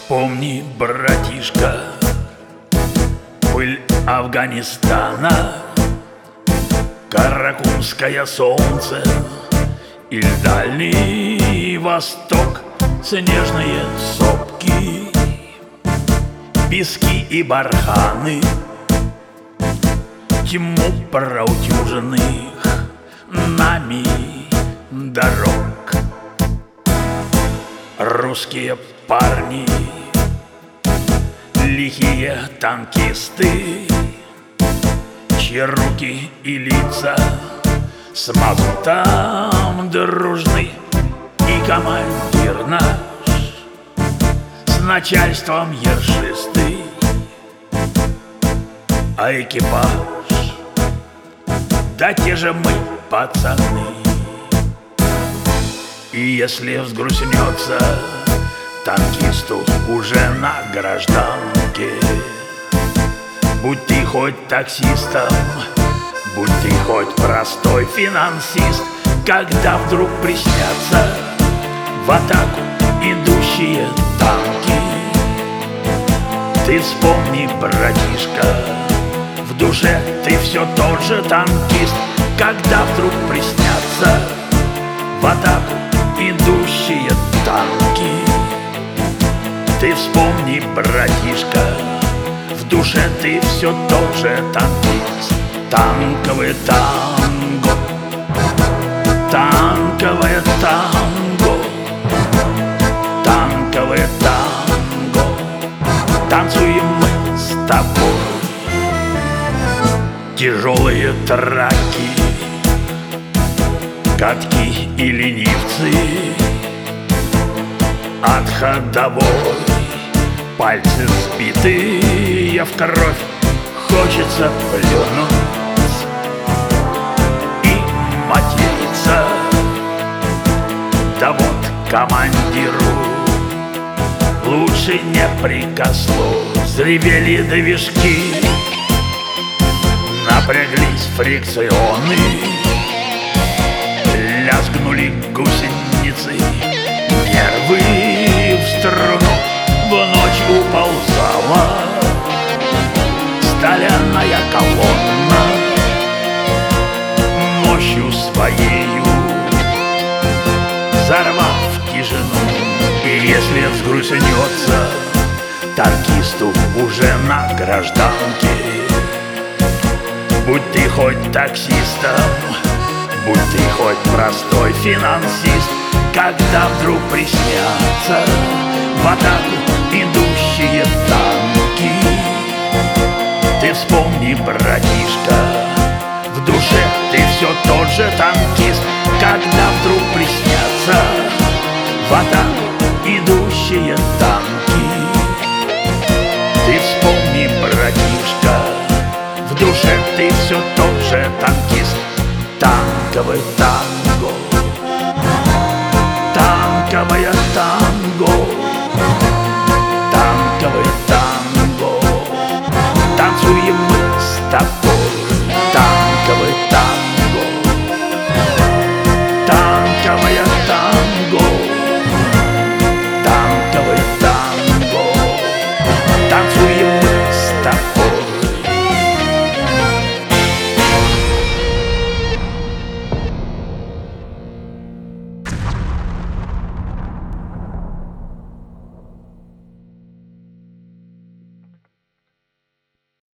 Вспомни, братишка, пыль Афганистана, каракумское солнце и Дальний Восток, снежные сопки, пески и барханы, тьму проутюженных нами дорог. Русские парни, лихие танкисты, чьи руки и лица с мазутом дружны, и командир наш с начальством ершистый, а экипаж да те же мы, пацаны. И если взгрустнется танкисту уже на гражданке, будь ты хоть таксистом, будь ты хоть простой финансист, когда вдруг приснятся в атаку идущие танки, ты вспомни, братишка, в душе ты все тот же танкист, когда вдруг приснятся в атаку идущие танки. Ты вспомни, братишка, в душе ты все тот же танкист. Танковое танго, танковое танго, танковое танго, танцуем мы с тобой. Тяжелые траки, катки и ленивцы, от ходовой пальцы сбитые в кровь, хочется плюнуть и материться. Да вот командиру лучше не прикоснуться. Взревели движки, напряглись фрикционы, лязгнули гусеницы, нервы в струну, в ночь уползала стальная колонна, мощью своею взорвав тишину. И если взгрустнется танкисту уже на гражданке, будь ты хоть таксистом, будь ты хоть простой финансист, когда вдруг приснятся в атаку идущие танки, ты вспомни, братишка, в душе ты все тот же танкист, когда вдруг приснятся в атаку идущие танки. Ты вспомни, братишка, в душе ты все тот же танкист. Танковое танго, танковое танго, танковое танго, танцуем мы с тобой.